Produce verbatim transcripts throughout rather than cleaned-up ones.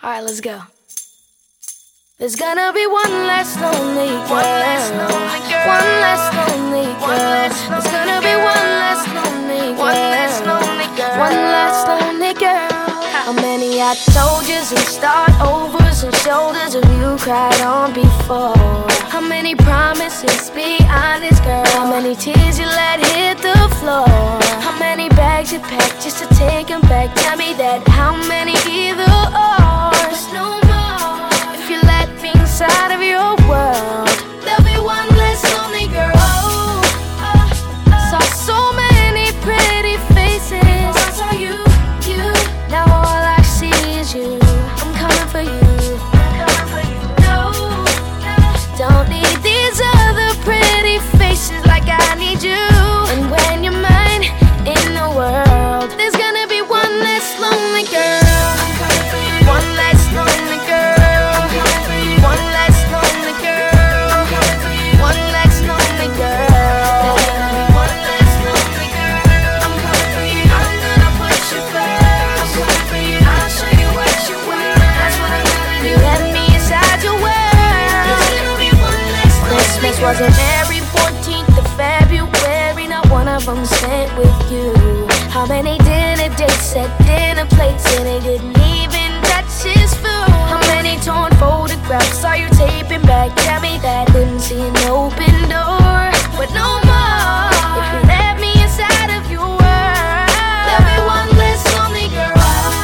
Alright, let's go. There's gonna be one less lonely girl. One less lonely girl. One less lonely girl. There's gonna be one less lonely girl. One less lonely girl. One less lonely girl. How many I told yous and start overs and shoulders have you cried on before? How many promises, be honest girl? How many tears you let hit the floor? How many bags you packed just to take them back? Tell me that. How many either or's? No more. If you let me inside of your world, there'll be one less lonely girl. Oh, oh, oh. Saw so many pretty faces. I saw you, you. Now all I see is you. I'm coming for you. I'm coming for you. No, no. Don't need these other pretty faces like I need you. And when you're mine in the world, there's gonna be one less lonely girl. I'm coming for you. One less lonely girl. I'm coming for you. One less lonely girl. I'm coming for you. One less lonely girl. There's gonna be one less lonely girl. I'm coming for you. I'm gonna put you first. I'm coming for you. I'll show you what you want. That's what I'm gonna do. Let me inside your world. There's gonna be one less lonely girl. Christmas wasn't every fourteenth of February. Not one of them spent with you. How many dinner dates at dinner plates and they didn't even touch his food? How many torn photographs saw you taping back? Tell me that. Couldn't see an open door, but no more. If you let me inside of your world, there'll be one less lonely girl.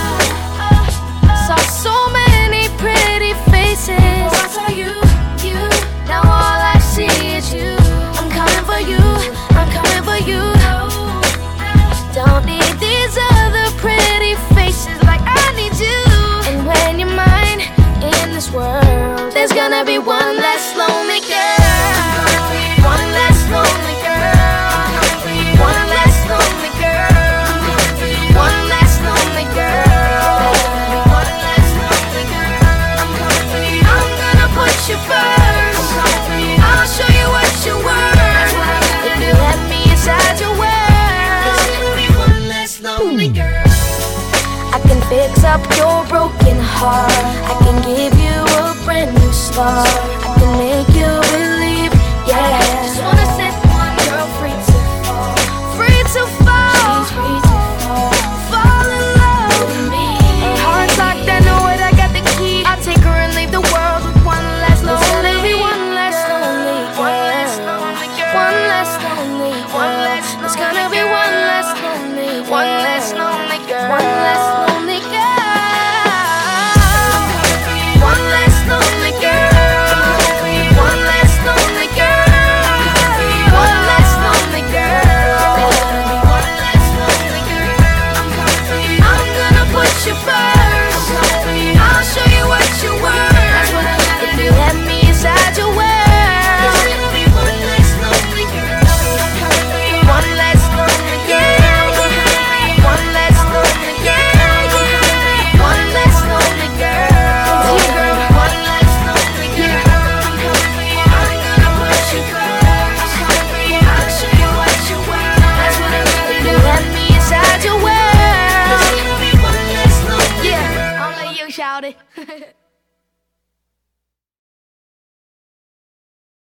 Saw so many pretty faces. I saw you, you. Now all I see is you. I'm coming for you. I'm coming for you. Don't need these other pretty faces like I need you. And when you're mine in this world, there's gonna be one less lonely girl. One less lonely girl. One less lonely girl. One less lonely girl. One less lonely girl. I'm coming for you. I'm gonna put you first. I'll show you what you're worth. If you let me inside your world, lonely girl. I can fix up your broken heart. I can give you a brand new start.